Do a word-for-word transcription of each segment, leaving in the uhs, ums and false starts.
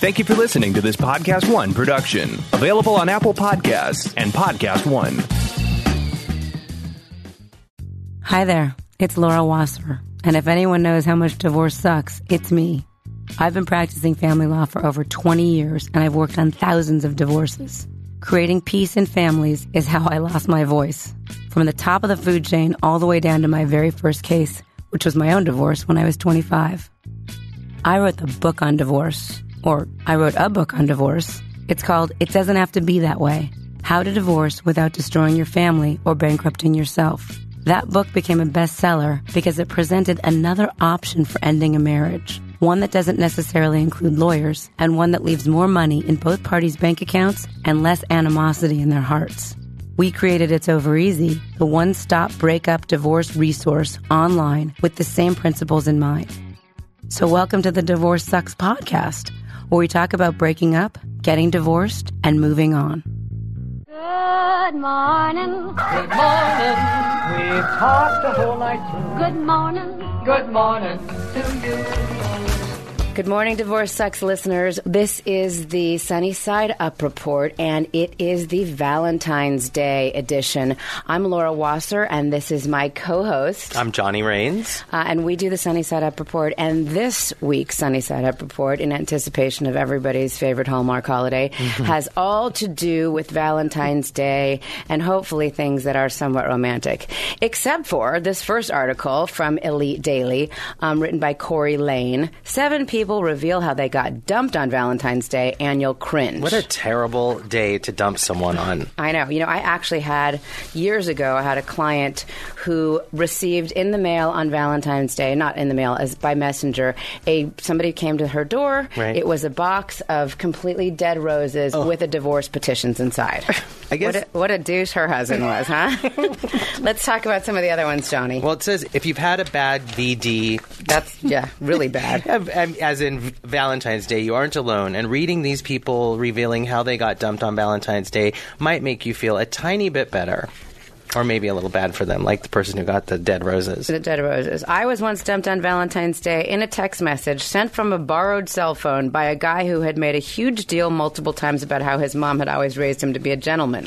Thank you for listening to this Podcast One production. Available on Apple Podcasts and Podcast One. Hi there, it's Laura Wasser. And if anyone knows how much divorce sucks, it's me. I've been practicing family law for over twenty years, and I've worked on thousands of divorces. Creating peace in families is how I lost my voice. From the top of the food chain all the way down to my very first case, which was my own divorce when I was twenty-five. I wrote the book on divorce, or I wrote a book on divorce. It's called It Doesn't Have to Be That Way: How to Divorce Without Destroying Your Family or Bankrupting Yourself. That book became a bestseller because it presented another option for ending a marriage. One that doesn't necessarily include lawyers, and one that leaves more money in both parties' bank accounts and less animosity in their hearts. We created It's Over Easy, the one-stop breakup divorce resource online with the same principles in mind. So welcome to the Divorce Sucks podcast, where we talk about breaking up, getting divorced, and moving on. Good morning. Good morning. We've talked the whole night through. Good morning. Good morning to you. Good morning, Divorce Sucks listeners. This is the Sunny Side Up Report, and it is the Valentine's Day edition. I'm Laura Wasser, and this is my co-host. I'm Johnny Rains. Uh, and we do the Sunny Side Up Report. And this week's Sunny Side Up Report, in anticipation of everybody's favorite Hallmark holiday, mm-hmm. has all to do with Valentine's Day and hopefully things that are somewhat romantic. Except for this first article from Elite Daily, um, written by Corey Lane. Seven people reveal how they got dumped on Valentine's Day, and you'll cringe. What a terrible day to dump someone on. I know. You know, I actually had, years ago, I had a client who received in the mail on Valentine's Day, not in the mail, as by messenger, a somebody came to her door. Right. It was a box of completely dead roses oh. with a divorce petitions inside. I guess. What a, what a douche her husband was, huh? Let's talk about some of the other ones, Johnny. Well, it says if you've had a bad V D... That's, yeah, really bad. As in Valentine's Day, you aren't alone. And reading these people revealing how they got dumped on Valentine's Day might make you feel a tiny bit better. Or maybe a little bad for them, like the person who got the dead roses. The dead roses. I was once dumped on Valentine's Day in a text message sent from a borrowed cell phone by a guy who had made a huge deal multiple times about how his mom had always raised him to be a gentleman.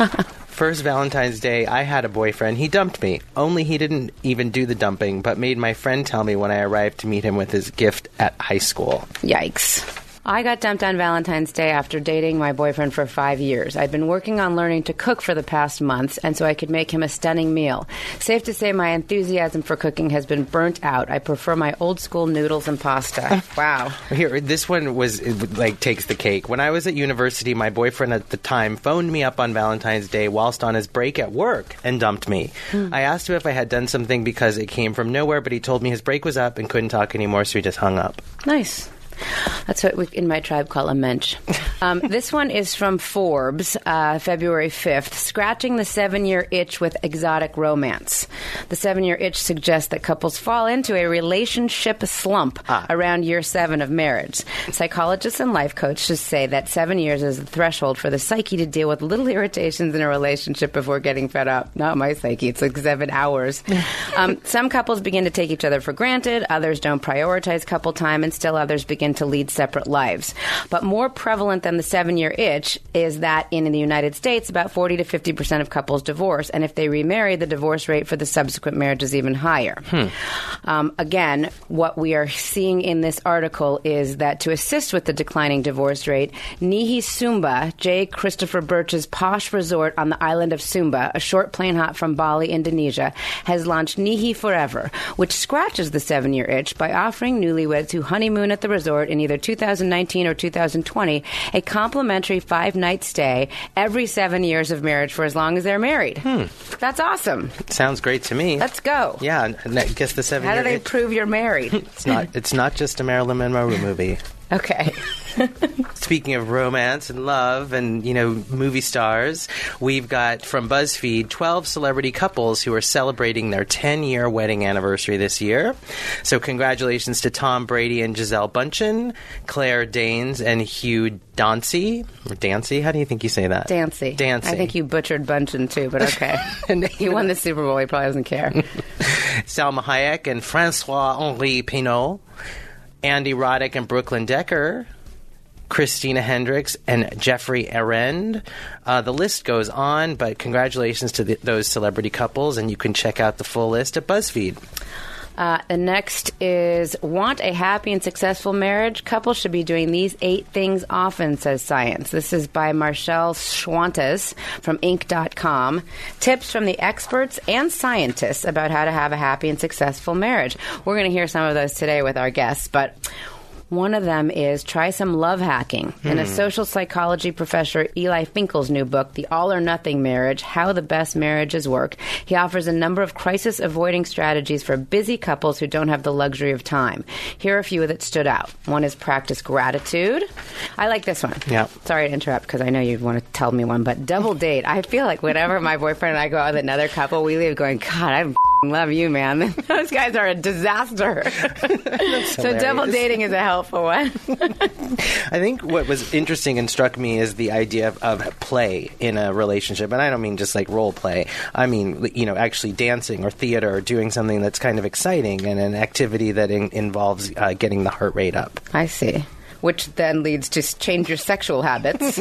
First Valentine's Day, I had a boyfriend. He dumped me. Only he didn't even do the dumping, but made my friend tell me when I arrived to meet him with his gift at high school. Yikes. I got dumped on Valentine's Day after dating my boyfriend for five years. I'd been working on learning to cook for the past months, and so I could make him a stunning meal. Safe to say my enthusiasm for cooking has been burnt out. I prefer my old-school noodles and pasta. Wow. Here, this one was, like, takes the cake. When I was at university, my boyfriend at the time phoned me up on Valentine's Day whilst on his break at work and dumped me. Hmm. I asked him if I had done something because it came from nowhere, but he told me his break was up and couldn't talk anymore, so he just hung up. Nice. That's what we in my tribe call a mensch. Um, this one is from Forbes, uh, February fifth, Scratching the Seven-Year Itch with Exotic Romance. The seven-year itch suggests that couples fall into a relationship slump ah. around year seven of marriage. Psychologists and life coaches say that seven years is the threshold for the psyche to deal with little irritations in a relationship before getting fed up. Not my psyche. It's like seven hours. um, some couples begin to take each other for granted. Others don't prioritize couple time, and still others begin to lead separate lives. But more prevalent than the seven-year itch is that in the United States, about forty to fifty percent of couples divorce, and if they remarry, the divorce rate for the subsequent marriage is even higher. Hmm. Um, again, what we are seeing in this article is that to assist with the declining divorce rate, Nihi Sumba, J. Christopher Birch's posh resort on the island of Sumba, a short plane hop from Bali, Indonesia, has launched Nihi Forever, which scratches the seven-year itch by offering newlyweds who honeymoon at the resort in either two thousand nineteen or two thousand twenty a complimentary five-night stay every seven years of marriage for as long as they're married. Hmm. That's awesome. Sounds great to me. Let's go. Yeah, and I guess the seven How year do they itch, prove you're married? It's not. It's not just a Marilyn Monroe movie. Okay. Speaking of romance and love and, you know, movie stars, we've got from BuzzFeed twelve celebrity couples who are celebrating their ten-year wedding anniversary this year. So congratulations to Tom Brady and Gisele Bundchen, Claire Danes and Hugh Dancy. Or Dancy? How do you think you say that? Dancy. Dancy. I think you butchered Bundchen too, but okay. He won the Super Bowl. He probably doesn't care. Salma Hayek and Francois-Henri Pinault. Andy Roddick and Brooklyn Decker. Christina Hendricks, and Jeffrey Arend. Uh, the list goes on, but congratulations to the, those celebrity couples, and you can check out the full list at BuzzFeed. Uh, the next is want a happy and successful marriage? Couples should be doing these eight things often, says science. This is by Marcel Schwantes from Inc dot com. Tips from the experts and scientists about how to have a happy and successful marriage. We're going to hear some of those today with our guests, but one of them is try some love hacking. Hmm. In a social psychology professor Eli Finkel's new book, The All or Nothing Marriage, How the Best Marriages Work, he offers a number of crisis-avoiding strategies for busy couples who don't have the luxury of time. Here are a few that stood out. One is practice gratitude. I like this one. Yeah. Sorry to interrupt because I know you want to tell me one, but double date. I feel like whenever my boyfriend and I go out with another couple, we leave going, God, I love you, man. Those guys are a disaster. So double dating is a helpful one. I think what was interesting and struck me is the idea of, of play in a relationship. And I don't mean just like role play. I mean, you know, actually dancing or theater or doing something that's kind of exciting and an activity that in, involves uh, getting the heart rate up. I see. Which then leads to change your sexual habits.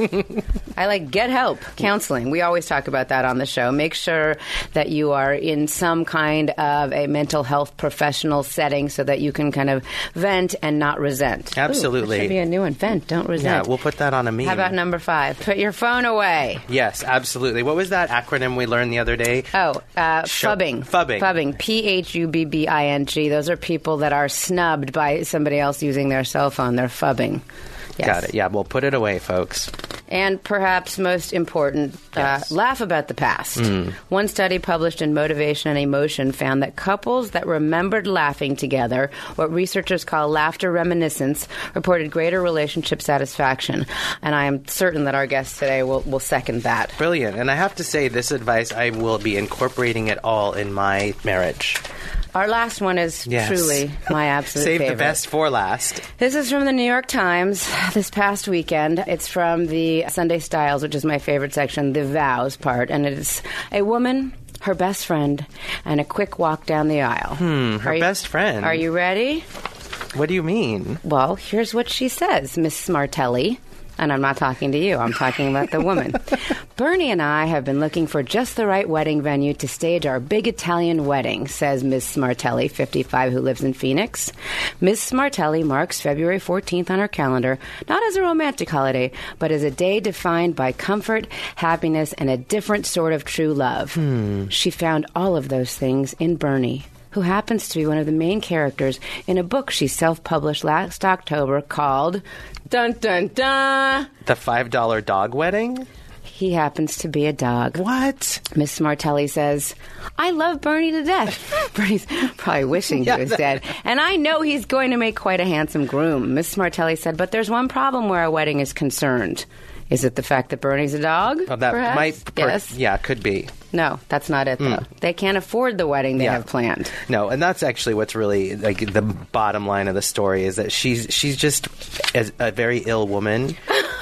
I like get help, counseling. We always talk about that on the show. Make sure that you are in some kind of a mental health professional setting so that you can kind of vent and not resent. Absolutely. Ooh, that should be a new one. Vent, don't resent. Yeah, we'll put that on a meme. How about number five? Put your phone away. Yes, absolutely. What was that acronym we learned the other day? Oh, uh, Show- phubbing. Phubbing. Phubbing. P H U B B I N G. Those are people that are snubbed by somebody else using their cell phone. They're phubbing. Yes. Got it. Yeah, we'll put it away, folks. And perhaps most important, Yes. uh, laugh about the past. Mm. One study published in Motivation and Emotion found that couples that remembered laughing together, what researchers call laughter reminiscence, reported greater relationship satisfaction. And I am certain that our guest today will, will second that. Brilliant. And I have to say, this advice, I will be incorporating it all in my marriage. Our last one is Yes. truly my absolute Save favorite. the best for last. This is from the New York Times this past weekend. It's from the Sunday Styles, which is my favorite section, the vows part. And it's a woman, her best friend, and a quick walk down the aisle. Hmm, her Are you- best friend. Are you ready? What do you mean? Well, here's what she says, Miss Smartelli. And I'm not talking to you. I'm talking about the woman. Bernie and I have been looking for just the right wedding venue to stage our big Italian wedding, says Miss Smartelli, fifty-five, who lives in Phoenix. Miss Smartelli marks February fourteenth on her calendar, not as a romantic holiday, but as a day defined by comfort, happiness, and a different sort of true love. Hmm. She found all of those things in Bernie, who happens to be one of the main characters in a book she self-published last October called Dun Dun Dun. The five dollar dog wedding? He happens to be a dog. What? Miss Smartelli says, I love Bernie to death. Bernie's probably wishing Yeah, he was that- dead. And I know he's going to make quite a handsome groom. Miss Smartelli said, but there's one problem where our wedding is concerned. Is it the fact that Bernie's a dog? Oh, that perhaps? might. Per- yes. Yeah, could be. No, that's not it, though. They can't afford the wedding they Yeah. have planned. No, and that's actually what's really like the bottom line of the story is that she's she's just a, a very ill woman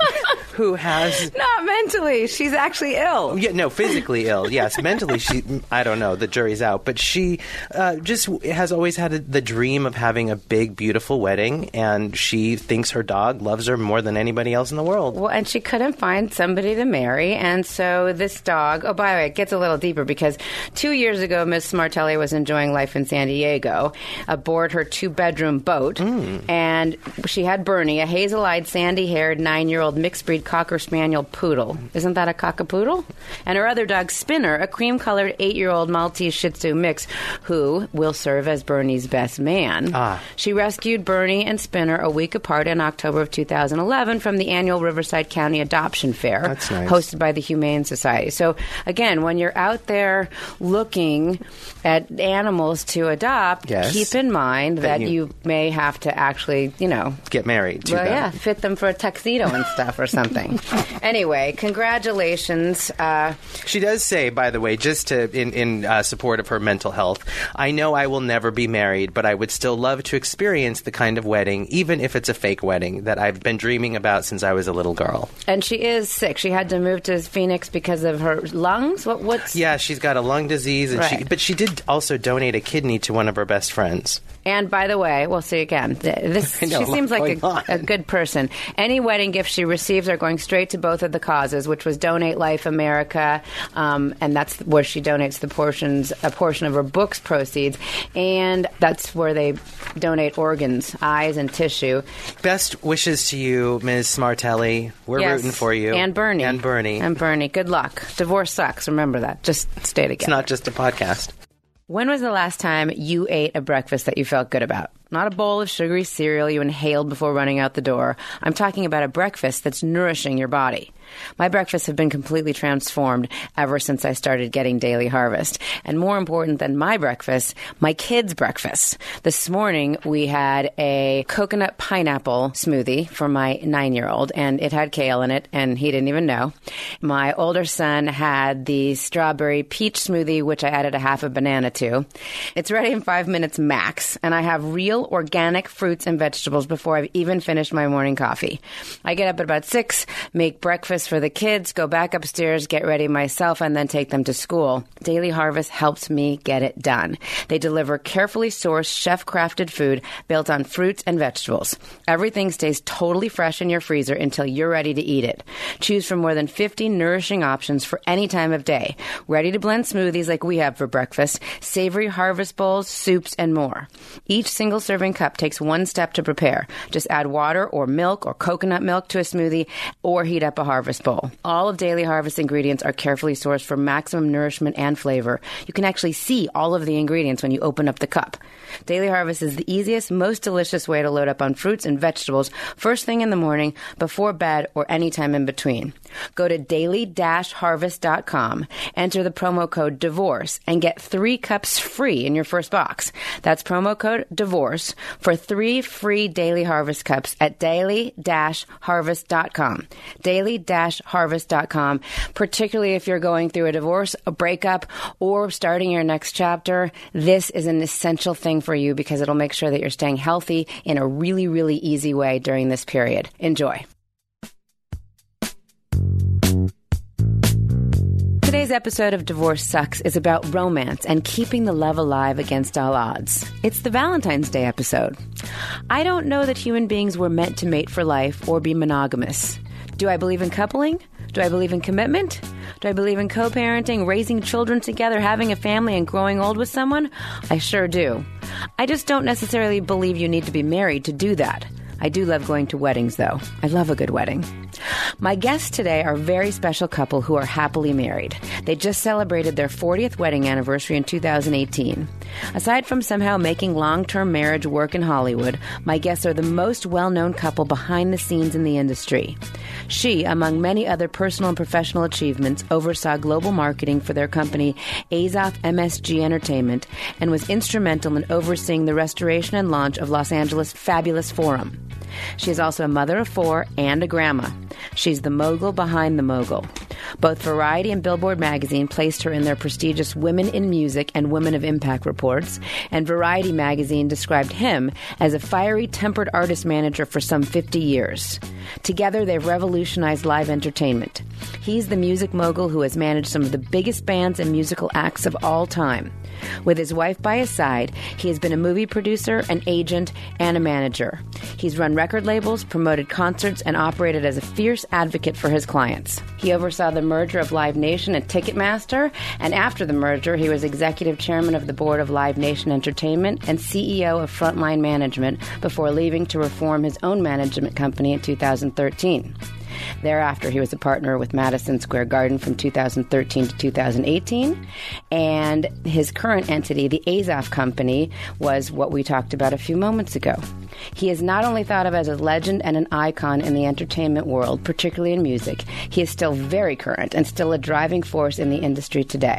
who has. Not mentally. She's actually ill. Yeah, no, physically ill. Yes, mentally she. I don't know. The jury's out. But she uh, just has always had a, the dream of having a big, beautiful wedding, and she thinks her dog loves her more than anybody else in the world. Well, and she couldn't find somebody to marry, and so this dog. Oh, by the way, it gets a little deeper because two years ago, Miss Smartelli was enjoying life in San Diego aboard her two-bedroom boat, mm. and she had Bernie, a hazel-eyed, sandy-haired, nine-year-old mixed-breed Cocker Spaniel poodle. Isn't that a cockapoodle? And her other dog, Spinner, a cream-colored eight-year-old Maltese Shih Tzu mix, who will serve as Bernie's best man. Ah. She rescued Bernie and Spinner a week apart in October of two thousand eleven from the annual Riverside County Adoption Fair, That's nice. hosted by the Humane Society. So, again, when you're out there looking at animals to adopt, Yes. keep in mind that, That you, you- may have to actually, you know, Get married to well, them. yeah, fit them for a tuxedo and stuff or something. Anyway, anyway, congratulations. Uh, She does say, by the way, just to in, in uh, support of her mental health, I know I will never be married, but I would still love to experience the kind of wedding, even if it's a fake wedding, that I've been dreaming about since I was a little girl. and she is sick. She had to move to Phoenix because of her lungs. What? What's? Yeah, she's got a lung disease, and she, Right. but she did also donate a kidney to one of her best friends. And by the way, we'll see again. th- This I know, she seems like going on. a, a good person. Any wedding gifts she receives are going straight to both of the causes, which was Donate Life America, um, and that's where she donates the portions, a portion of her book's proceeds, and that's where they donate organs, eyes, and tissue. Best wishes to you, Miz Smartelli. We're Yes. rooting for you. And Bernie. And Bernie. And Bernie. Good luck. Divorce sucks. Remember that. Just stay together. It's not just a podcast. When was the last time you ate a breakfast that you felt good about? Not a bowl of sugary cereal you inhaled before running out the door. I'm talking about a breakfast that's nourishing your body. My breakfasts have been completely transformed ever since I started getting Daily Harvest. And more important than my breakfast, my kids' breakfast. This morning, we had a coconut pineapple smoothie for my nine-year-old, and it had kale in it, and he didn't even know. My older son had the strawberry peach smoothie, which I added a half a banana to. It's ready in five minutes max, and I have real organic fruits and vegetables before I've even finished my morning coffee. I get up at about six, make breakfast for the kids, go back upstairs, get ready myself, and then take them to school. Daily Harvest helps me get it done. They deliver carefully sourced, chef-crafted food built on fruits and vegetables. Everything stays totally fresh in your freezer until you're ready to eat it. Choose from more than fifty nourishing options for any time of day. Ready to blend smoothies like we have for breakfast, savory harvest bowls, soups, and more. Each single serving cup takes one step to prepare. Just add water or milk or coconut milk to a smoothie or heat up a harvest bowl. All of Daily Harvest ingredients are carefully sourced for maximum nourishment and flavor. You can actually see all of the ingredients when you open up the cup. Daily Harvest is the easiest, most delicious way to load up on fruits and vegetables first thing in the morning, before bed, or any time in between. Go to daily dash harvest dot com, enter the promo code DIVORCE, and get three cups free in your first box. That's promo code DIVORCE for three free Daily Harvest cups at daily dash harvest dot com. daily dash harvest dot com, particularly if you're going through a divorce, a breakup, or starting your next chapter. This is an essential thing for you because it'll make sure that you're staying healthy in a really, really easy way during this period. Enjoy. Today's episode of Divorce Sucks is about romance and keeping the love alive against all odds. It's the Valentine's Day episode. I don't know that human beings were meant to mate for life or be monogamous. Do I believe in coupling? Do I believe in commitment? Do I believe in co-parenting, raising children together, having a family, and growing old with someone? I sure do. I just don't necessarily believe you need to be married to do that. I do love going to weddings, though. I love a good wedding. My guests today are a very special couple who are happily married. They just celebrated their fortieth wedding anniversary in two thousand eighteen. Aside from somehow making long-term marriage work in Hollywood, my guests are the most well-known couple behind the scenes in the industry. She, among many other personal and professional achievements, oversaw global marketing for their company Azoff M S G Entertainment and was instrumental in overseeing the restoration and launch of Los Angeles' Fabulous Forum. She is also a mother of four and a grandma. She's the mogul behind the mogul. Both Variety and Billboard magazine placed her in their prestigious Women in Music and Women of Impact reports, and Variety magazine described him as a fiery, tempered artist manager for some fifty years. Together, they've revolutionized live entertainment. He's the music mogul who has managed some of the biggest bands and musical acts of all time. With his wife by his side, he has been a movie producer, an agent, and a manager. He's run record labels, promoted concerts, and operated as a fierce advocate for his clients. He oversaw the merger of Live Nation and Ticketmaster, and after the merger, he was executive chairman of the board of Live Nation Entertainment and C E O of Frontline Management before leaving to reform his own management company in two thousand thirteen. Thereafter, he was a partner with Madison Square Garden from two thousand thirteen to two thousand eighteen, and his current entity, the Azoff Company, was what we talked about a few moments ago. He is not only thought of as a legend and an icon in the entertainment world, particularly in music, he is still very current and still a driving force in the industry today.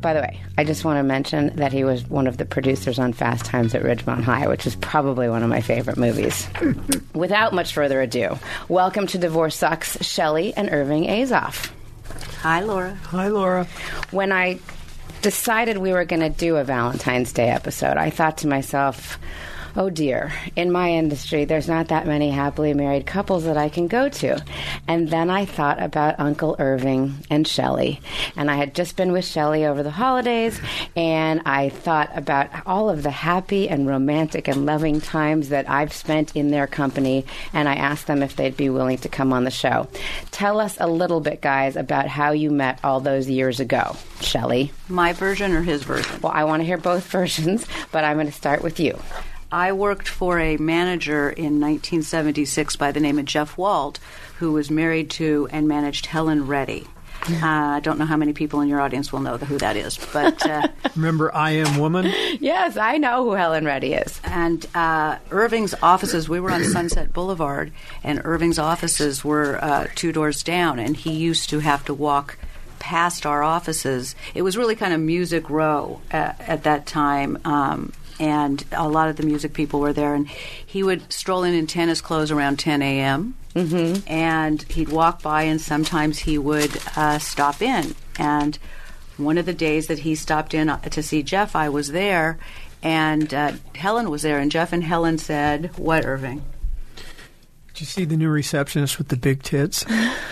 By the way, I just want to mention that he was one of the producers on Fast Times at Ridgemont High, which is probably one of my favorite movies. Without much further ado, welcome to Divorce Sucks, Shelley and Irving Azoff. Hi, Laura. Hi, Laura. When I decided we were going to do a Valentine's Day episode, I thought to myself, oh dear, in my industry, there's not that many happily married couples that I can go to. And then I thought about Uncle Irving and Shelley. And I had just been with Shelley over the holidays, and I thought about all of the happy and romantic and loving times that I've spent in their company, and I asked them if they'd be willing to come on the show. Tell us a little bit, guys, about how you met all those years ago. Shelley? My version or his version? Well, I want to hear both versions, but I'm going to start with you. I worked for a manager in nineteen seventy-six by the name of Jeff Wald, who was married to and managed Helen Reddy. Uh, I don't know how many people in your audience will know who that is, but uh, remember I Am Woman? Yes, I know who Helen Reddy is. And uh, Irving's offices, we were on Sunset Boulevard, and Irving's offices were uh, two doors down, and he used to have to walk past our offices. It was really kind of Music Row uh, at that time. Um, And a lot of the music people were there. And he would stroll in in tennis clothes around ten a.m. Mm-hmm. And he'd walk by, and sometimes he would uh, stop in. And one of the days that he stopped in to see Jeff, I was there. And uh, Helen was there. And Jeff and Helen said, what, Irving? Did you see the new receptionist with the big tits?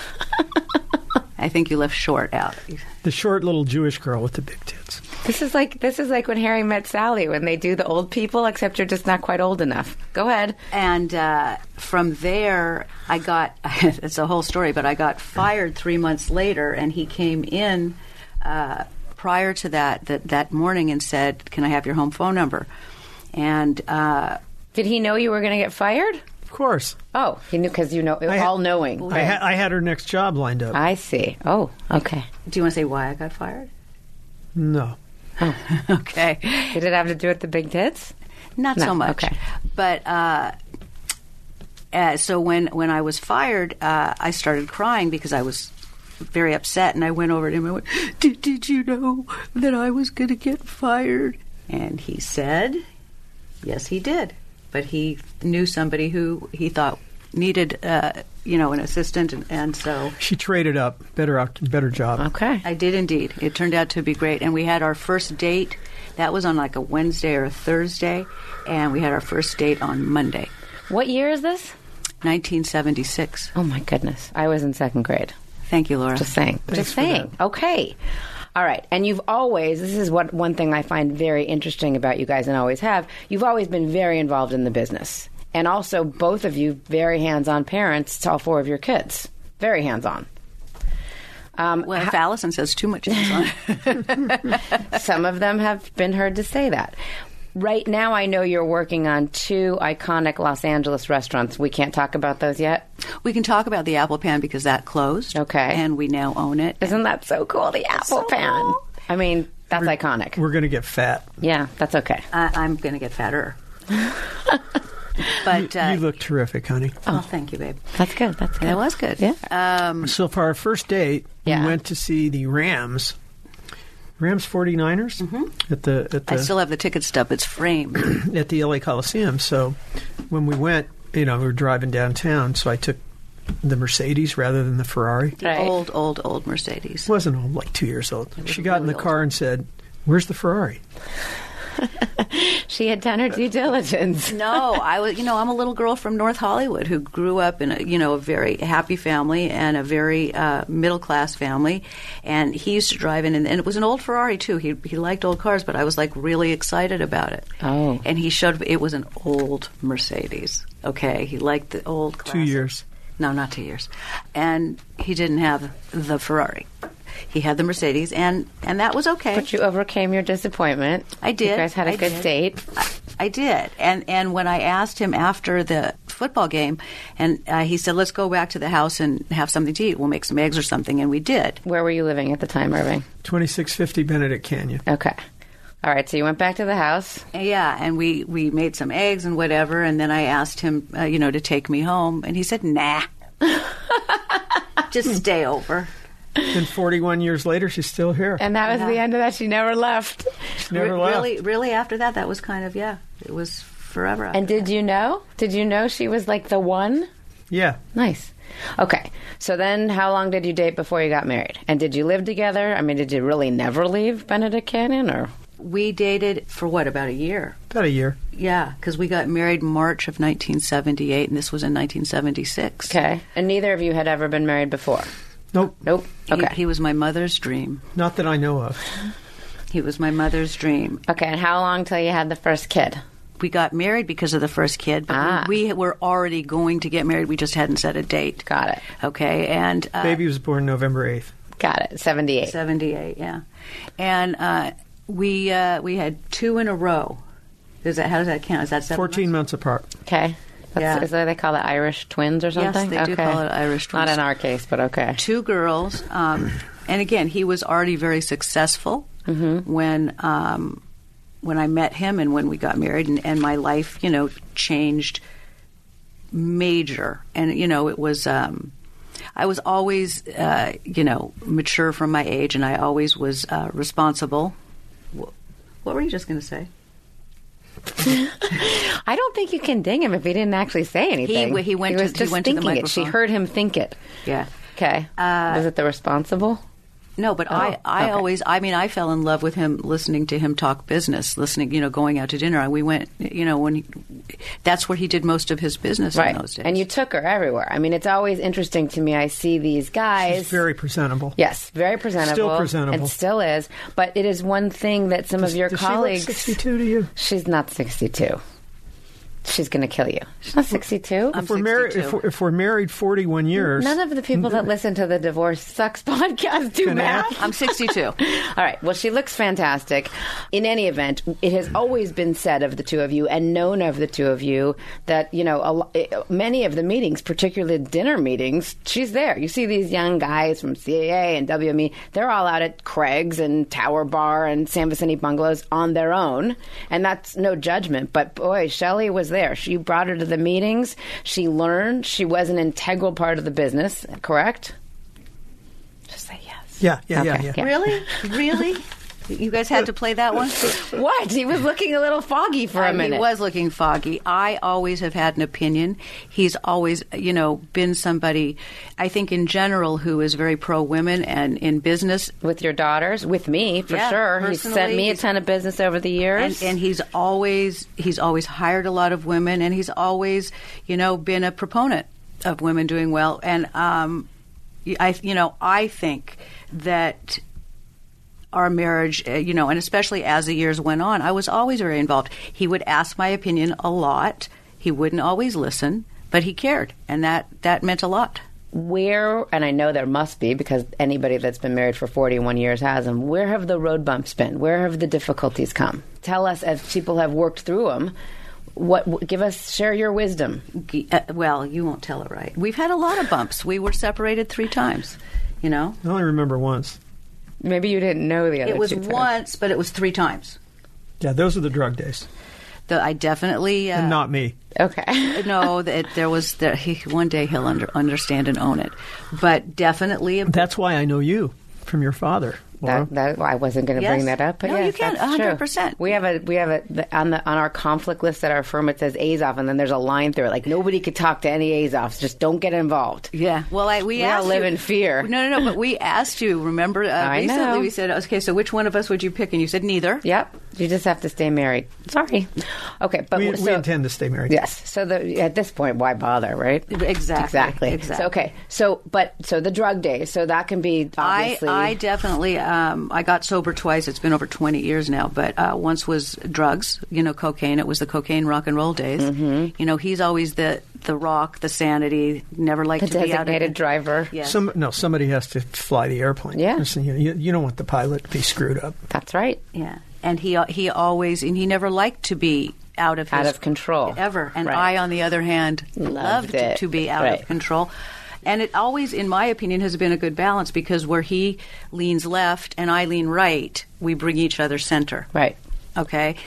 I think you left short out. The short little Jewish girl with the big tits. This is like this is like when Harry Met Sally, when they do the old people, except you're just not quite old enough. Go ahead. And uh, from there, I got, it's a whole story, but I got fired three months later, and he came in uh, prior to that, that that morning and said, can I have your home phone number? And uh, did he know you were going to get fired? Of course. Oh, he knew because you know, I all ha- knowing. I, ha- I had her next job lined up. I see. Oh, okay. Do you want to say why I got fired? No. Oh. Okay. Did it have to do with the big tits? Not No, so much. okay. But uh, uh, so when, when I was fired, uh, I started crying because I was very upset, and I went over to him and went, did, did you know that I was going to get fired? And he said, yes, he did. But he knew somebody who he thought needed, uh, you know, an assistant, and, and so She traded up. Better out, better job. Okay. I did indeed. It turned out to be great, and we had our first date. That was on like a Wednesday or a Thursday, and we had our first date on Monday, What year is this? nineteen seventy-six. Oh my goodness, I was in second grade. Thank you, Laura. Just saying. Thanks Just for saying. Okay. All right. And you've always, this is what one thing I find very interesting about you guys and always have, you've always been very involved in the business. And also, both of you, very hands-on parents to all four of your kids. Very hands-on. Um, Well, if Allison says too much, hands on. some of them have been heard to say that. Right now, I know you're working on two iconic Los Angeles restaurants. We can't talk about those yet? We can talk about the Apple Pan because that closed. Okay. And we now own it. Isn't that so cool, the Apple So Pan? cool. I mean, that's iconic. We're going to get fat. Yeah, that's okay. I, I'm going to get fatter. But uh, You look terrific, honey. oh, thank you, babe. That's good. That's good. That was good. Yeah. Um, So for our first date, Yeah. we went to see the Rams. Rams 49ers at the at the I still have the ticket stub. It's framed. at the L A Coliseum. So when we went, you know, we were driving downtown, so I took the Mercedes rather than the Ferrari. The Right. old, old, old Mercedes. Wasn't old, like two years old. was She got in really the old. car and said, "Where's the Ferrari?" She had done her due diligence. No, I was. You know, I'm a little girl from North Hollywood who grew up in a, you know, a very happy family and a very uh, middle class family. And he used to drive in, and, and it was an old Ferrari too. He he liked old cars, but I was like really excited about it. Oh. And he showed it was an old Mercedes. Okay, he liked the old. Two classic. years. No, not two years. And he didn't have the Ferrari. He had the Mercedes, and, and that was okay. But you overcame your disappointment. I did. You guys had a I good did. date. I, I did. And and when I asked him after the football game, and uh, he said, let's go back to the house and have something to eat. We'll make some eggs or something. And we did. Where were you living at the time, Irving? twenty-six fifty Benedict Canyon. Okay. All right, so you went back to the house. Yeah, and we, we made some eggs and whatever. And then I asked him, uh, you know, to take me home. And he said, nah. Just stay over. And forty-one years later, she's still here. And that was Yeah. the end of that. She never left. She never Re- left. Really, really, after that, that was kind of, yeah, it was forever after And did you know? Did you know she was like the one? Yeah. Nice. Okay. So then how long did you date before you got married? And did you live together? I mean, did you really never leave Benedict Canyon or? We dated for what, about a year? About a year. Yeah, because we got married March of nineteen seventy-eight, and this was in nineteen seventy-six. Okay. And neither of you had ever been married before? Nope. Nope. He, Okay. he was my mother's dream. Not that I know of. He was my mother's dream. Okay. And how long till you had the first kid? We got married because of the first kid, but Ah. we, we were already going to get married. We just hadn't set a date. Got it. Okay, and uh, Baby was born November eighth. Got it. seventy-eight. seventy-eight, yeah, and uh, we uh, we had two in a row. Is that how does that count? Is that seven fourteen months? months apart. Okay. That's, Yeah. Is that they call it Irish twins or Yes, something? they do okay. call it Irish Not twins. in our case, but okay. Two girls, um, and again, he was already very successful Mm-hmm. when um, when I met him and when we got married, and, and my life, you know, changed major. And you know, it was um, I was always, uh, you know, mature from my age, and I always was uh, responsible. Wh- What were you just going to say? I don't think you can ding him if he didn't actually say anything. He- he went to- was he just went to the thinking it. She microphone. heard him think it. Yeah. Okay. Uh, Was it the responsible? No, but Oh, I, I okay. always, I mean, I fell in love with him, listening to him talk business, listening, you know, going out to dinner. We went, you know, when he, that's where he did most of his business Right. in those days. And you took her everywhere. I mean, it's always interesting to me. I see these guys. She's very presentable. Yes, very presentable. Still presentable. And still is. But it is one thing that some of your Does colleagues. she look sixty-two to you? She's not sixty-two. She's going to kill you. She's not sixty-two. I'm If we're, married, if, sixty-two. we're, if we're married forty-one years, None of the people that listen to the Divorce Sucks podcast do Can I math. ask? I'm sixty-two. All right. Well, she looks fantastic. In any event, it has always been said of the two of you and known of the two of you that, you know, a, lo- eh, many of the meetings, particularly dinner meetings, she's there. You see these young guys from C A A and W M E, they're all out at Craig's and Tower Bar and San Vicente Bungalows on their own. And that's no judgment. But boy, Shelley was there. She brought her to the meetings. She learned. She was an integral part of the business, correct? Just say yes. yeah, yeah, Okay, yeah, yeah. yeah. Really? Really? You guys had to play that one? What? He was looking a little foggy for a Uh, minute. He was looking foggy. I always have had an opinion. He's always, you know, been somebody, I think in general, who is very pro-women and in business. With your daughters, with me, for Yeah, sure. He's sent personally, me a he's- ton of business over the years. And, and he's always he's always hired a lot of women, and he's always, you know, been a proponent of women doing well. And um, I, you know, I think that our marriage, uh, you know, and especially as the years went on, I was always very involved. He would ask my opinion a lot. He wouldn't always listen, but he cared, and that that meant a lot. Where, and I know there must be because anybody that's been married for forty-one years has them, where have the road bumps been? Where have the difficulties come? Tell us, as people have worked through them, what, give us, share your wisdom. Uh, well, you won't tell it right. We've had a lot of bumps. We were separated three times, you know. I only remember once. Maybe you didn't know the other It was two times. once, but it was three times. Yeah, those are the drug days. The, I definitely uh, And not me. Okay. no. That there was there, he, one day he'll under, understand and own it, but definitely. That's why I know you from your father, Laura. That, that, well, I wasn't going to Yes. bring that up, but No, yes, you can, that's one hundred true. percent. We have a we have a the, on the on our conflict list at our firm. It says Azov, and then there's a line through it like nobody could talk to any Azovs. Just don't get involved. Yeah. Well, I, we, We all asked live you- in fear. No, no, no. But we asked you. Remember, uh, I recently know. we said, okay, so which one of us would you pick? And you said neither. Yep. You just have to stay married. Sorry. Okay, but we, so, we intend to stay married. Yes. So the, at this point, why bother, right? Exactly. Exactly. Exactly. So, okay. So, but so the drug days. So that can be I, obviously. I definitely, um, I got sober twice. It's been over twenty years now, but uh, once was drugs, you know, cocaine. It was the cocaine rock and roll days. Mm-hmm. You know, he's always the, the rock, the sanity, never liked the to be out of designated it. driver. Yeah. Some, no, somebody has to fly the airplane. Yeah. Listen, You, you, you don't want the pilot to be screwed up. That's right. Yeah. And he he always, and he never liked to be out of his, Out of control. ever. And Right. I, on the other hand, Loved loved, it. to be out Right. of control. And it always, in my opinion, has been a good balance because where he leans left and I lean right, we bring each other center. Right. Okay?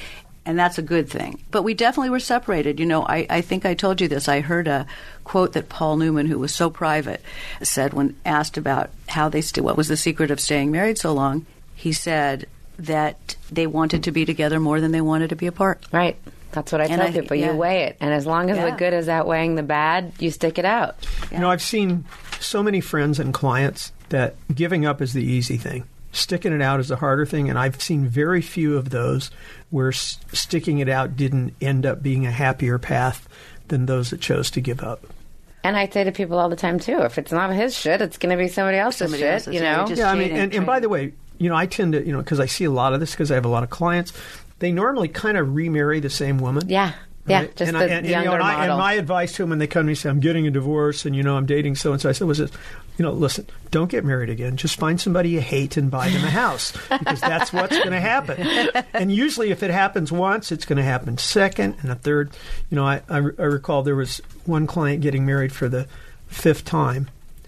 And that's a good thing. But we definitely were separated. You know, I, I think I told you this. I heard a quote that Paul Newman, who was so private, said when asked about how they st- what was the secret of staying married so long. He said that they wanted to be together more than they wanted to be apart. Right. That's what I And tell I- people. yeah. You weigh it. And as long as Yeah. the good is outweighing the bad, you stick it out. You know, I've seen so many friends and clients that giving up is the easy thing. Sticking it out is the harder thing, and I've seen very few of those where s- sticking it out didn't end up being a happier path than those that chose to give up. And I say to people all the time, too, if it's not his shit, it's going to be somebody else's Somebody shit, else's, you yeah, know? you just- Yeah, I mean, cheating, and, and by cheating. the way, you know, I tend to, you know, because I see a lot of this because I have a lot of clients, they normally kind of remarry the same woman. Yeah. Yeah, Right? just and the I, and, and, younger you know, and, I, model. and my advice to them when they come to me and say, I'm getting a divorce and, you know, I'm dating so-and-so, I said, was this, you know, listen, don't get married again. Just find somebody you hate and buy them a house because that's what's going to happen. And usually if it happens once, it's going to happen second and a third. You know, I, I, I recall there was one client getting married for the fifth time.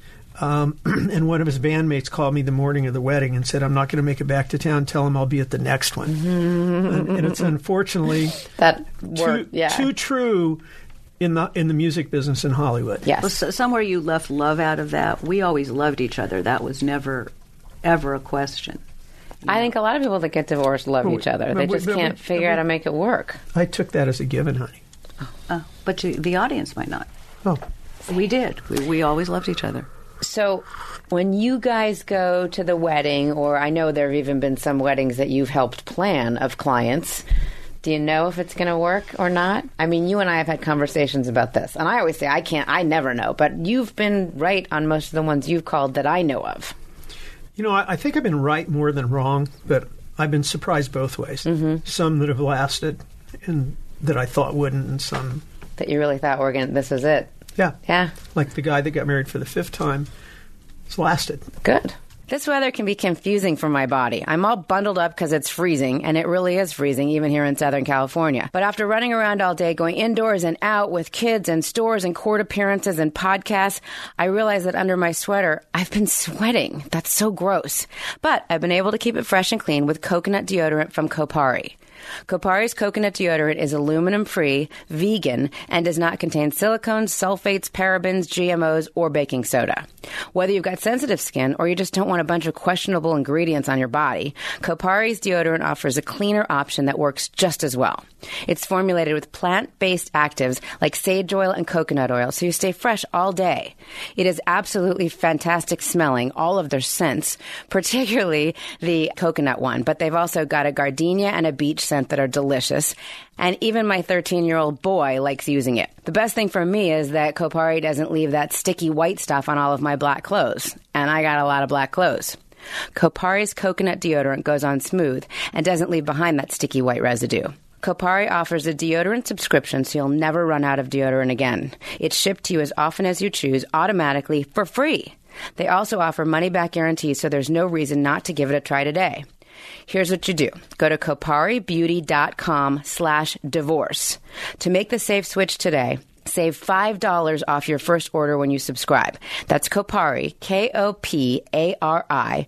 Um, and one of his bandmates called me the morning of the wedding and said, I'm not going to make it back to town. Tell him I'll be at the next one. and, and it's unfortunately that too, word, yeah. too true in the in the music business in Hollywood. Yes. Well, so, somewhere you left love out of that. We always loved each other. That was never, ever a question. I think a lot of people that get divorced love But each we- other. but They we- just but we- can't figure but out how we- to make it work. I took that as a given, honey. Uh, but you, the audience might not. Oh, We did. We, we always loved each other. So when you guys go to the wedding, or I know there have even been some weddings that you've helped plan of clients, do you know if it's going to work or not? I mean, you and I have had conversations about this, and I always say I can't, I never know, but you've been right on most of the ones you've called that I know of. you know, I, I think I've been right more than wrong, but I've been surprised both ways. Mm-hmm. Some that have lasted and that I thought wouldn't, and some, That you really thought, we're gonna, this is it. yeah. Yeah. Like the guy that got married for the fifth time, it's lasted. Good. This weather can be confusing for my body. I'm all bundled up because it's freezing, and it really is freezing even here in Southern California. But after running around all day, going indoors and out with kids and stores and court appearances and podcasts, I realized that under my sweater, I've been sweating. That's so gross. But I've been able to keep it fresh and clean with coconut deodorant from Kopari. Kopari's coconut deodorant is aluminum-free, vegan, and does not contain silicones, sulfates, parabens, G M Os, or baking soda. Whether you've got sensitive skin or you just don't want a bunch of questionable ingredients on your body, Kopari's deodorant offers a cleaner option that works just as well. It's formulated with plant-based actives like sage oil and coconut oil, so you stay fresh all day. It is absolutely fantastic smelling, all of their scents, particularly the coconut one, but they've also got a gardenia and a beach scent that are delicious. And even my thirteen-year-old boy likes using it. The best thing for me is that Kopari doesn't leave that sticky white stuff on all of my black clothes. And I got a lot of black clothes. Kopari's coconut deodorant goes on smooth and doesn't leave behind that sticky white residue. Kopari offers a deodorant subscription so you'll never run out of deodorant again. It's shipped to you as often as you choose, automatically, for free. They also offer money-back guarantees, so there's no reason not to give it a try today. Here's what you do. Go to koparibeauty.com slash divorce. To make the safe switch today, save five dollars off your first order when you subscribe. That's Kopari, K O P A R I,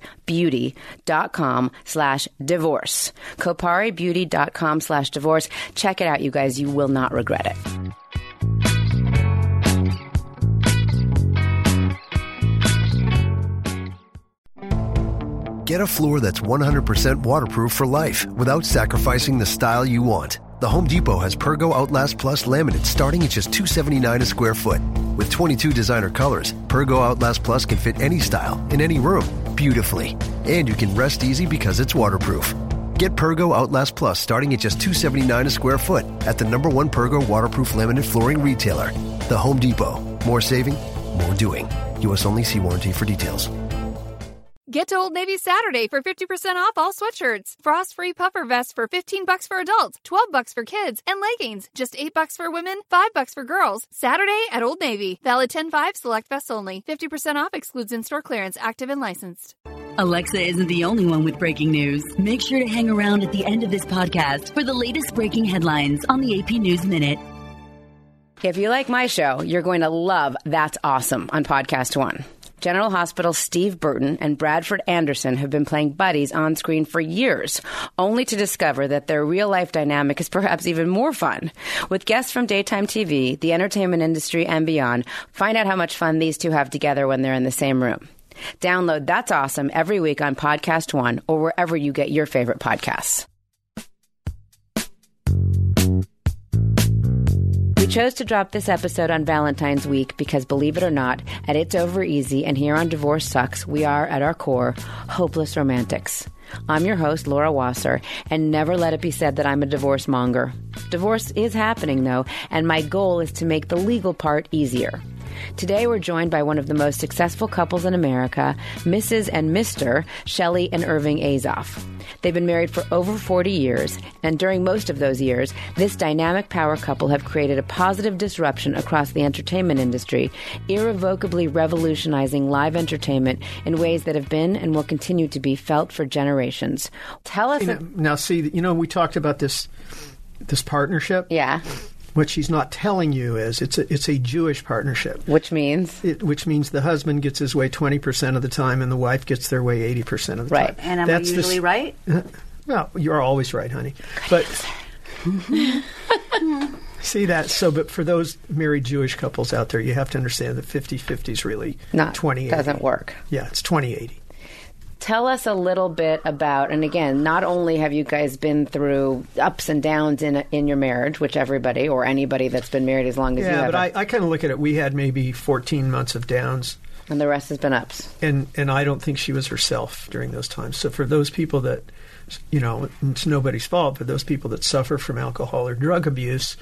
beauty.com slash divorce. Koparibeauty.com slash divorce. Check it out, you guys. You will not regret it. Get a floor that's one hundred percent waterproof for life without sacrificing the style you want. The Home Depot has Pergo Outlast Plus laminate starting at just two hundred seventy-nine dollars a square foot. With twenty-two designer colors, Pergo Outlast Plus can fit any style in any room beautifully. And you can rest easy because it's waterproof. Get Pergo Outlast Plus starting at just two hundred seventy-nine dollars a square foot at the number one Pergo waterproof laminate flooring retailer. The Home Depot. More saving, more doing. U S only. See warranty for details. Get to Old Navy Saturday for fifty percent off all sweatshirts. Frost-free puffer vests for fifteen bucks for adults, twelve bucks for kids, and leggings. Just eight bucks for women, five bucks for girls. Saturday at Old Navy. Valid ten five select vests only. fifty percent off excludes in-store clearance. Active and licensed. Alexa isn't the only one with breaking news. Make sure to hang around at the end of this podcast for the latest breaking headlines on the A P News Minute. If you like my show, you're going to love That's Awesome on Podcast One. General Hospital's Steve Burton and Bradford Anderson have been playing buddies on screen for years, only to discover that their real-life dynamic is perhaps even more fun. With guests from daytime T V, the entertainment industry, and beyond, find out how much fun these two have together when they're in the same room. Download That's Awesome every week on Podcast One or wherever you get your favorite podcasts. We chose to drop this episode on Valentine's Week because, believe it or not, at It's Over Easy and here on Divorce Sucks, we are, at our core, hopeless romantics. I'm your host, Laura Wasser, and never let it be said that I'm a divorce monger. Divorce is happening, though, and my goal is to make the legal part easier. Today, we're joined by one of the most successful couples in America, Missus and Mister Shelley and Irving Azoff. They've been married for over forty years, and during most of those years, this dynamic power couple have created a positive disruption across the entertainment industry, irrevocably revolutionizing live entertainment in ways that have been and will continue to be felt for generations. Tell us... You know, now, see, you know, we talked about this this partnership. Yeah. What she's not telling you is it's a, it's a Jewish partnership. Which means? It, which means the husband gets his way twenty percent of the time and the wife gets their way eighty percent of the right. time. And am That's I usually the, right? Uh, well, you're always right, honey. But see that? So, but for those married Jewish couples out there, you have to understand that fifty-fifty is really Not, twenty eighty. Doesn't work. Yeah, it's twenty eighty. Tell us a little bit about, and again, not only have you guys been through ups and downs in in your marriage, which everybody or anybody that's been married as long as yeah, you have. Yeah, but I, I kind of look at it. We had maybe fourteen months of downs. And the rest has been ups. And and I don't think she was herself during those times. So for those people that, you know, it's nobody's fault, but those people that suffer from alcohol or drug abuse,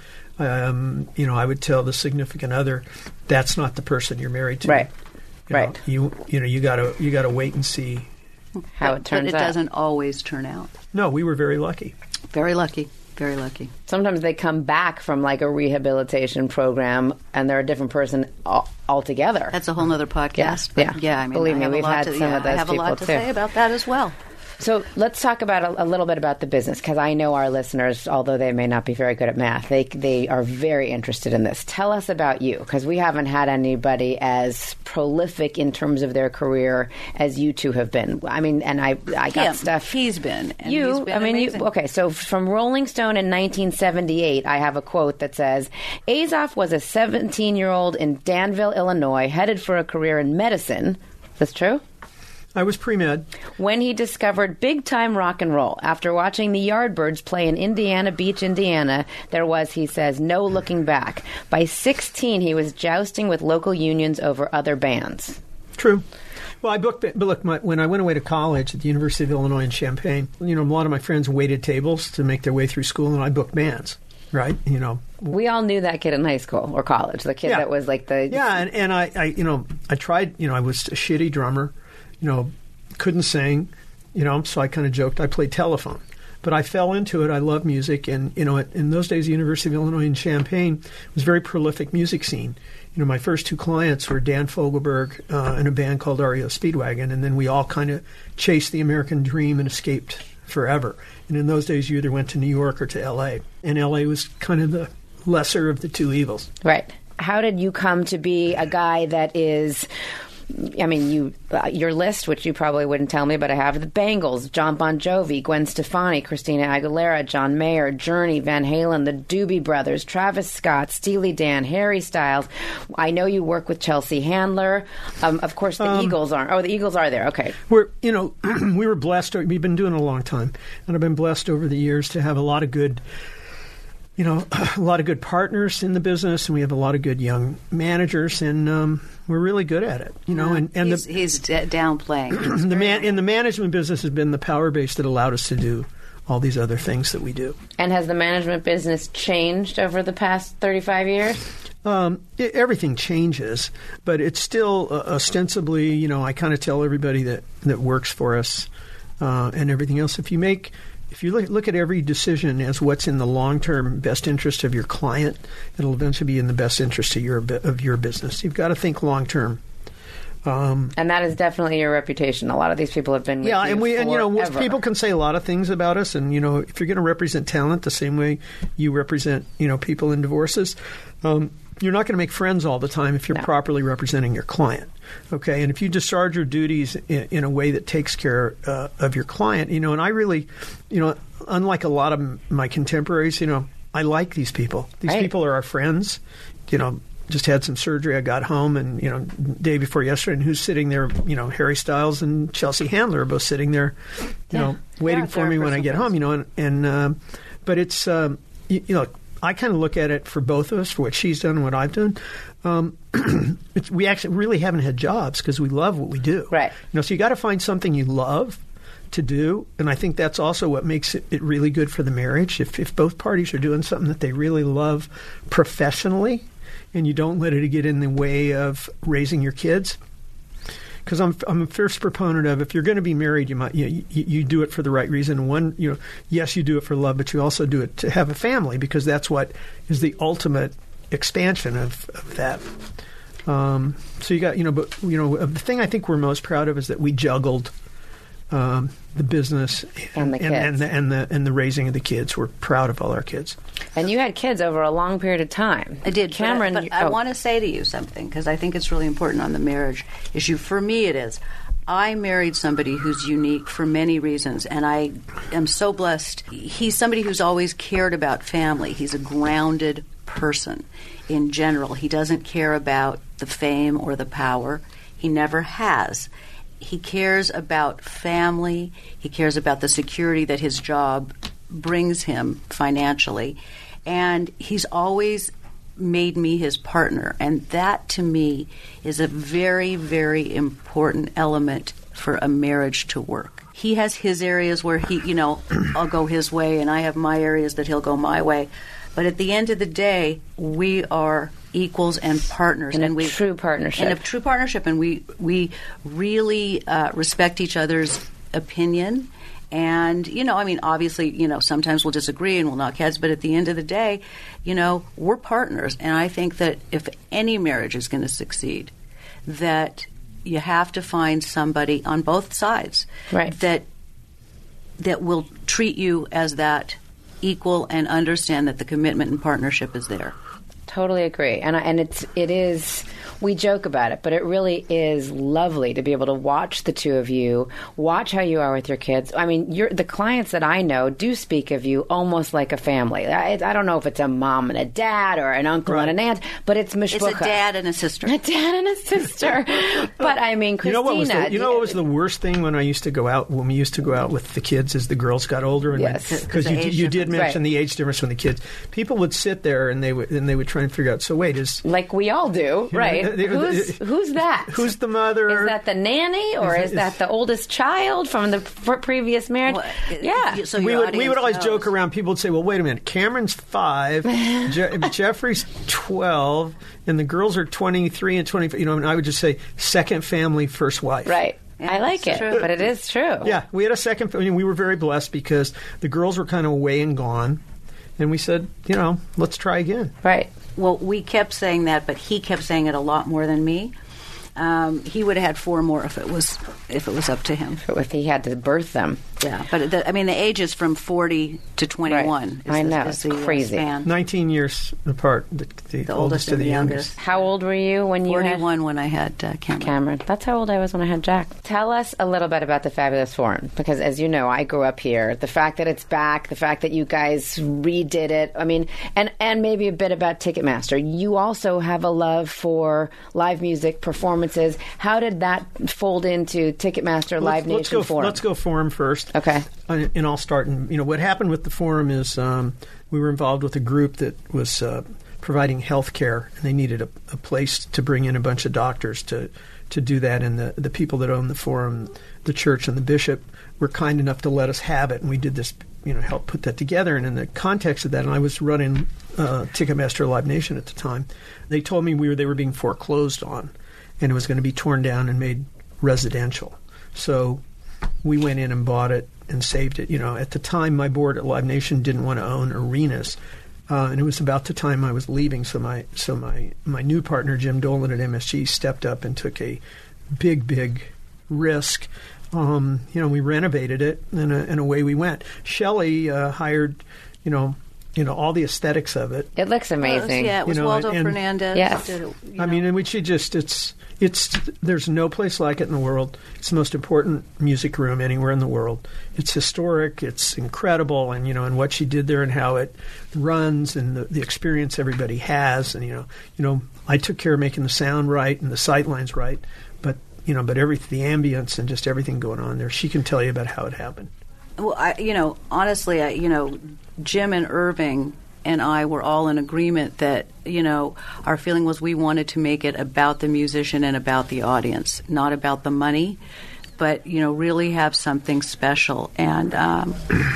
um, you know, I would tell the significant other, that's not the person you're married to. Right. You right. Know, you you know you got to you got to wait and see how it turns out. But it doesn't always turn out. No, we were very lucky. Very lucky. Very lucky. Sometimes they come back from like a rehabilitation program and they're a different person al- altogether. That's a whole other podcast. Yeah, but yeah. I mean, believe I me, have we've a lot had to, some yeah, of those I have people a lot to too. say about that as well. So let's talk about a, a little bit about the business, because I know our listeners, although they may not be very good at math, they they are very interested in this. Tell us about you, because we haven't had anybody as prolific in terms of their career as you two have been. I mean, and I I got Him. stuff. He's been. And you, he's been I mean, amazing. you. Okay, so from Rolling Stone in nineteen seventy-eight, I have a quote that says, "Azoff was a seventeen-year-old in Danville, Illinois, headed for a career in medicine." That's true? I was pre-med. When he discovered big-time rock and roll. After watching the Yardbirds play in Indiana Beach, Indiana, there was, he says, no looking back. By sixteen, he was jousting with local unions over other bands. True. Well, I booked, but look, my, when I went away to college at the University of Illinois in Champaign, you know, a lot of my friends waited tables to make their way through school, and I booked bands, right? You know. We all knew that kid in high school or college, the kid yeah. that was like the... Yeah, and, and I, I, you know, I tried, you know, I was a shitty drummer. You know, couldn't sing, you know, so I kind of joked I played telephone. But I fell into it. I love music. And, you know, in those days, the University of Illinois in Champaign was a very prolific music scene. You know, my first two clients were Dan Fogelberg uh, and a band called R E O Speedwagon. And then we all kind of chased the American dream and escaped forever. And in those days, you either went to New York or to L A. And L A was kind of the lesser of the two evils. Right. How did you come to be a guy that is... I mean, you uh, your list, which you probably wouldn't tell me, but I have the Bangles, John Bon Jovi, Gwen Stefani, Christina Aguilera, John Mayer, Journey, Van Halen, the Doobie Brothers, Travis Scott, Steely Dan, Harry Styles. I know you work with Chelsea Handler. Um, of course, the um, Eagles aren't. Oh, the Eagles are there. Okay. We're, you know, we were blessed. We've been doing it a long time, and I've been blessed over the years to have a lot of good you know, a lot of good partners in the business, and we have a lot of good young managers, and um, we're really good at it. You know, yeah, and, and he's, the, he's d- downplaying. the man in the management business has been the power base that allowed us to do all these other things that we do. And has the management business changed over the past thirty-five years? Um, it, everything changes, but it's still uh, ostensibly, you know, I kind of tell everybody that, that works for us uh, and everything else. If you make, if you look, look at every decision as what's in the long-term best interest of your client, it'll eventually be in the best interest of your of your business. You've got to think long-term. Um, and that is definitely your reputation. A lot of these people have been with yeah, you and we and you know forever. people can say a lot of things about us, and you know if you're going to represent talent the same way you represent you know people in divorces, um, you're not going to make friends all the time if you're No. properly representing your client. Okay, and if you discharge your duties in, in a way that takes care uh, of your client, you know, and I really, you know, unlike a lot of m- my contemporaries, you know, I like these people. These Right. people are our friends. You know, just had some surgery. I got home, and you know, day before yesterday, and who's sitting there? You know, Harry Styles and Chelsea Handler are both sitting there, you Yeah. know, waiting Yeah, for they're me when I personal get friends. home. You know, and, and um, but it's um, you, you know, I kind of look at it for both of us, for what she's done and what I've done. Um, it's, we actually really haven't had jobs because we love what we do. Right. You know, so you got to find something you love to do, and I think that's also what makes it, it really good for the marriage. If if both parties are doing something that they really love professionally, and you don't let it get in the way of raising your kids. Because I'm I'm a first proponent of, if you're going to be married, you might you, you you do it for the right reason. One, you know, yes, you do it for love, but you also do it to have a family, because that's what is the ultimate expansion of, of that. Um, so you got, you know, but you know, the thing I think we're most proud of is that we juggled um, the business And the and, and, kids. the and the and the raising of the kids. We're proud of all our kids. And you had kids over a long period of time. I did, Cameron. But, I, you- but I oh. want to say to you something, because I think it's really important on the marriage issue. For me, it is. I married somebody who's unique for many reasons, and I am so blessed. He's somebody who's always cared about family. He's a grounded person in general. He doesn't care about the fame or the power. He never has. He cares about family. He cares about the security that his job brings him financially. And he's always made me his partner. And that, to me, is a very, very important element for a marriage to work. He has his areas where he, you know, I'll go his way, and I have my areas that he'll go my way. But at the end of the day, we are equals and partners. In a and we, true partnership. In a true partnership. And we, we really uh, respect each other's opinion. And, you know, I mean, obviously, you know, sometimes we'll disagree and we'll knock heads, but at the end of the day, you know, we're partners. And I think that if any marriage is going to succeed, that you have to find somebody on both sides Right. that that will treat you as that equal and understand that the commitment and partnership is there. Totally agree, and I, and it's it is. We joke about it, but it really is lovely to be able to watch the two of you, watch how you are with your kids. I mean, you're, the clients that I know do speak of you almost like a family. I, I don't know if it's a mom and a dad or an uncle Right. and an aunt, but it's mishpucha. It's a dad and a sister. A dad and a sister. But I mean, Christina. You know what was the, you know what was the worst thing when I used to go out when we used to go out with the kids as the girls got older, and Yes. because The you, age you did difference. mention Right. the age difference when the kids, people would sit there and they would and they would try and figure out. So wait, is Like we all do, right? they- they- who's who's that? who's the mother? Is that the nanny, or Is is, it- that the oldest child from the f- previous marriage? Well, yeah. so we your would we audience would always knows. joke around. People would say, "Well, wait a minute. Cameron's five, Je- Jeffrey's twelve, and the girls are twenty-three and twenty-five." You know, and I would just say, "Second family, first wife." Right. Yeah, I like it's it, true. but it is true. Yeah, we had a second. I mean, we were very blessed because the girls were kind of away and gone, and we said, you know, let's try again. Right. Well, we kept saying that, but he kept saying it a lot more than me. Um, he would have had four more if it was if it was up to him. If he had to birth them. Yeah, but the, I mean, the age is from forty to twenty-one. Right. I is the, know, is it's the, uh, crazy. span. Nineteen years apart. The, the, The oldest oldest to and the the youngest. youngest. How old were you when you had Forty-one when I had uh, Cameron. Cameron? That's how old I was when I had Jack. Tell us a little bit about the Fabulous Forum, because as you know, I grew up here. The fact that it's back, the fact that you guys redid it. I mean, and and maybe a bit about Ticketmaster. You also have a love for live music performances. How did that fold into Ticketmaster Live let's, let's Nation go, Forum? Let's go forum first. Okay. And, and I'll start. And you know what happened with the forum is um, we were involved with a group that was uh, providing health care, and they needed a, a place to bring in a bunch of doctors to to do that. And the the people that owned the forum, the church and the bishop, were kind enough to let us have it, and we did this. You know, help put that together. And in the context of that, and I was running uh, Ticketmaster Live Nation at the time, they told me we were they were being foreclosed on, and it was going to be torn down and made residential. So we went in and bought it and saved it. You know, at the time, my board at Live Nation didn't want to own arenas, uh, and it was about the time I was leaving. So my so my my new partner Jim Dolan at M S G stepped up and took a big big risk. Um, you know, we renovated it, and, uh, and away we went. Shelley uh, hired, you know, you know, all the aesthetics of it. It looks amazing. Yeah, it was You know, Waldo and- Fernandez. Yes. Did it, you I know. mean, and we should just, it's, it's, there's no place like it in the world. It's the most important music room anywhere in the world. It's historic, it's incredible, and, you know, and what she did there and how it runs and the, the experience everybody has. And, you know, you know, I took care of making the sound right and the sight lines right, but, you know, but every, the ambience and just everything going on there, she can tell you about how it happened. Well, I, you know, honestly, I, you know, Jim and Irving and I were all in agreement that, you know, our feeling was we wanted to make it about the musician and about the audience, not about the money, but, you know, really have something special. And um,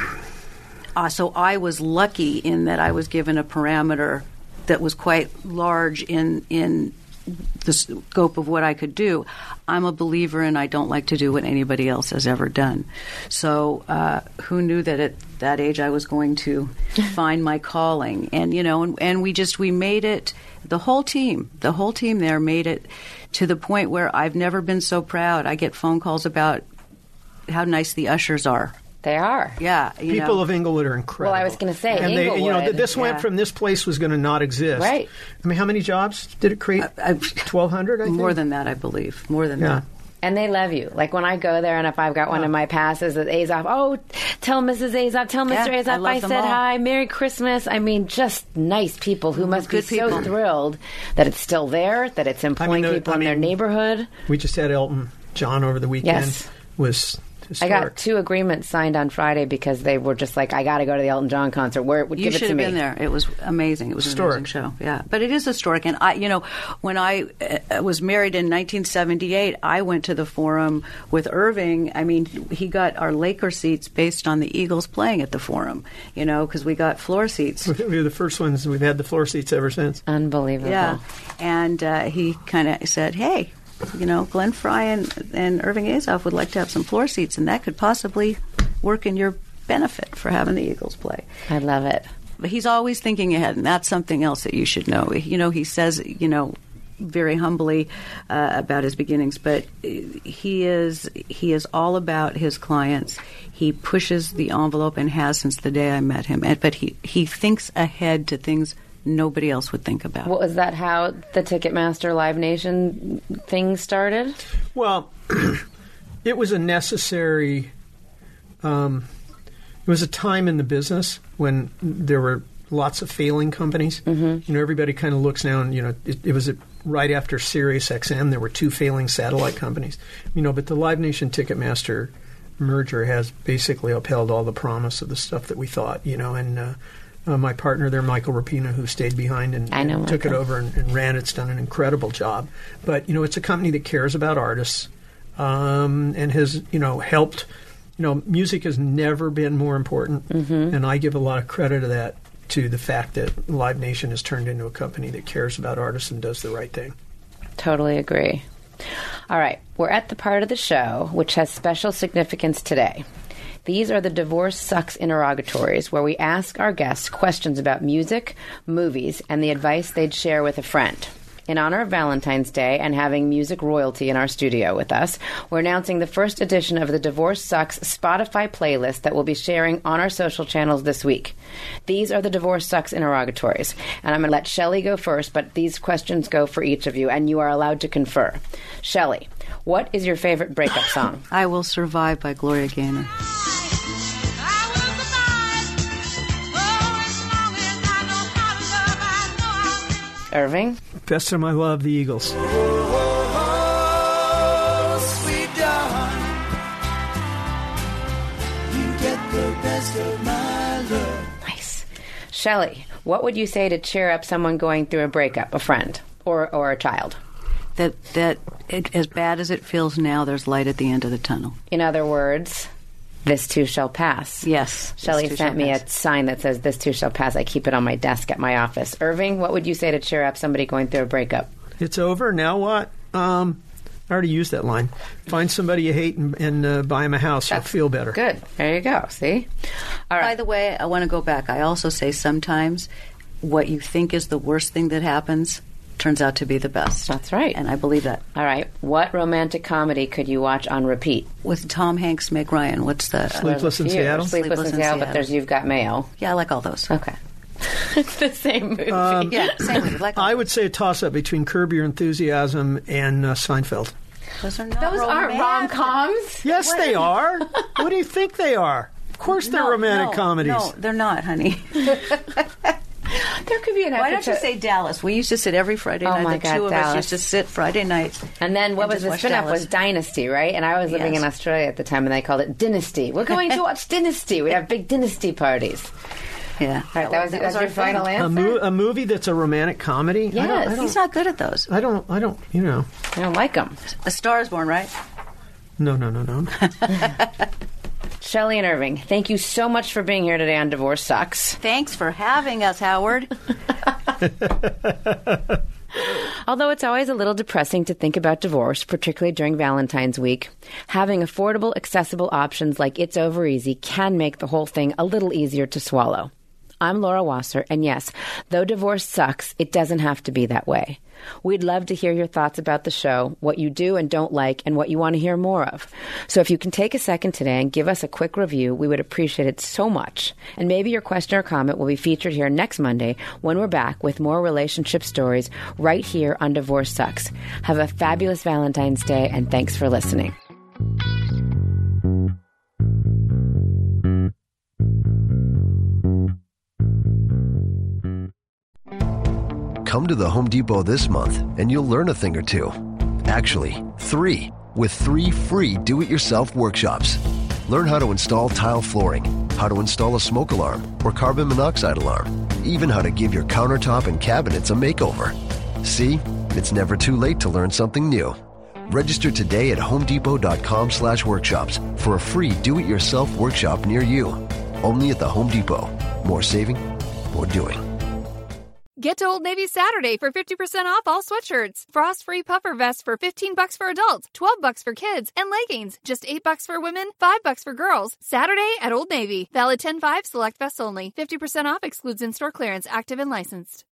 uh, so I was lucky in that I was given a parameter that was quite large in in the scope of what I could do. I'm a believer, and I don't like to do what anybody else has ever done. So uh, who knew that at that age I was going to find my calling? And, you know, and, and we just, we made it, the whole team, the whole team there made it to the point where I've never been so proud. I get phone calls about how nice the ushers are. They are. Yeah. You People know. of Inglewood are incredible. Well, I was going to say, and they, Inglewood. you know, th- this went yeah. from this place was going to not exist. Right. I mean, how many jobs did it create? twelve hundred, I think? More than that, I believe. More than Yeah. that. And they love you. Like when I go there and if I've got one of my passes with Azov, oh, tell Missus Azov, tell Mister Yeah, I Azov love I them said all. hi, Merry Christmas. I mean, just nice people who must Good be so people. thrilled that it's still there, that it's employing uh, people I in their mean, neighborhood. We just had Elton John over the weekend. Yes. Was I historic. got two agreements signed on Friday because they were just like, I got to go to the Elton John concert. Where would You give it should to have me? been there. It was amazing. It was Historic. an amazing show. Yeah, but it is historic. And I, you know, when I uh, was married in nineteen seventy-eight, I went to the Forum with Irving. I mean, he got our Laker seats based on the Eagles playing at the Forum. You know, because we got floor seats. We were the first ones. We've had the floor seats ever since. Unbelievable. Yeah, and uh, he kind of said, "Hey, you know, Glenn Fry and, and Irving Azov would like to have some floor seats, and that could possibly work in your benefit for having the Eagles play." I love it. But he's always thinking ahead, and that's something else that you should know. You know, he says, you know, very humbly uh, about his beginnings, but he is he is all about his clients. He pushes the envelope and has since the day I met him. And, but he, he thinks ahead to things nobody else would think about. Well, is that how the Ticketmaster Live Nation thing started? Well, it was a necessary. Um, it was a time in the business when there were lots of failing companies. Mm-hmm. You know, everybody kind of looks now, and you know, it, it was a, right after Sirius X M. There were two failing satellite companies. You know, but the Live Nation Ticketmaster merger has basically upheld all the promise of the stuff that we thought. You know, and. Uh, Uh, my partner there, Michael Rapino, who stayed behind and, I know and took it Michael. over and, and ran it's done an incredible job. But, you know, it's a company that cares about artists um, and has, you know, helped. You know, music has never been more important, Mm-hmm. and I give a lot of credit to that, to the fact that Live Nation has turned into a company that cares about artists and does the right thing. Totally agree. All right, we're at the part of the show which has special significance today. These are the Divorce Sucks interrogatories, where we ask our guests questions about music, movies, and the advice they'd share with a friend. In honor of Valentine's Day and having music royalty in our studio with us, we're announcing the first edition of the Divorce Sucks Spotify playlist that we'll be sharing on our social channels this week. These are the Divorce Sucks interrogatories, and I'm going to let Shelley go first, but these questions go for each of you, and you are allowed to confer. Shelley, what is your favorite breakup song? I Will Survive by Gloria Gaynor. Irving? Best of My Love, the Eagles. Nice. Shelley, what would you say to cheer up someone going through a breakup, a friend or, or a child? That that it, as bad as it feels now, there's light at the end of the tunnel. In other words, this too shall pass. Yes. Shelley this too sent shall me pass. a sign that says, this too shall pass. I keep it on my desk at my office. Irving, what would you say to cheer up somebody going through a breakup? It's over. Now what? Um, I already used that line. Find somebody you hate and, and uh, buy them a house. You'll feel better. Good. There you go. See? All By right. the way, I want to go back. I also say sometimes what you think is the worst thing that happens turns out to be the best. That's right. And I believe that. All right. What romantic comedy could you watch on repeat? With Tom Hanks, Meg Ryan, what's the... Sleepless in Few. Seattle? Sleepless, Sleepless in in Seattle, but Seattle. there's You've Got Mail. Yeah, I like all those. Okay. It's the same movie. Um, Yeah, same movie. Like I would say a toss-up between Curb Your Enthusiasm and uh, Seinfeld. those are not Those aren't romantic. rom-coms. Yes, they are. What do you think they are? Of course they're No, romantic no, comedies. No, they're not, honey. There could be an Why don't you episode- say Dallas? We used to sit every Friday Oh night. my the God, two of Dallas. us used to sit Friday nights. And then what And was just the watch spin-off Dallas. was Dynasty, right? And I was living Yes. in Australia at the time, and they called it Dynasty. We're going to watch Dynasty. We have big Dynasty parties. Yeah, All right, that was, that was our your final thing. answer? A, mo- a movie that's a romantic comedy? I don't, I Yes. don't, He's not good at those. I don't, I don't, you know. I don't like them. A Star is Born, right? No, no, no, no. Shelley and Irving, thank you so much for being here today on Divorce Sucks. Thanks for having us, Howard. Although it's always a little depressing to think about divorce, particularly during Valentine's week, having affordable, accessible options like It's Over Easy can make the whole thing a little easier to swallow. I'm Laura Wasser, and yes, though divorce sucks, it doesn't have to be that way. We'd love to hear your thoughts about the show, what you do and don't like, and what you want to hear more of. So if you can take a second today and give us a quick review, we would appreciate it so much. And maybe your question or comment will be featured here next Monday when we're back with more relationship stories right here on Divorce Sucks. Have a fabulous Valentine's Day, and thanks for listening. Come to the Home Depot this month and you'll learn a thing or two. Actually, three, with three free do-it-yourself workshops. Learn how to install tile flooring, how to install a smoke alarm or carbon monoxide alarm, even how to give your countertop and cabinets a makeover. See, it's never too late to learn something new. Register today at homedepot.com slash workshops for a free do-it-yourself workshop near you. Only at the Home Depot. More saving, more doing. Get to Old Navy Saturday for fifty percent off all sweatshirts. Frost-free puffer vests for fifteen bucks for adults, twelve bucks for kids, and leggings just eight bucks for women, five bucks for girls. Saturday at Old Navy. Valid ten five select vests only. fifty percent off excludes in-store clearance, active and licensed.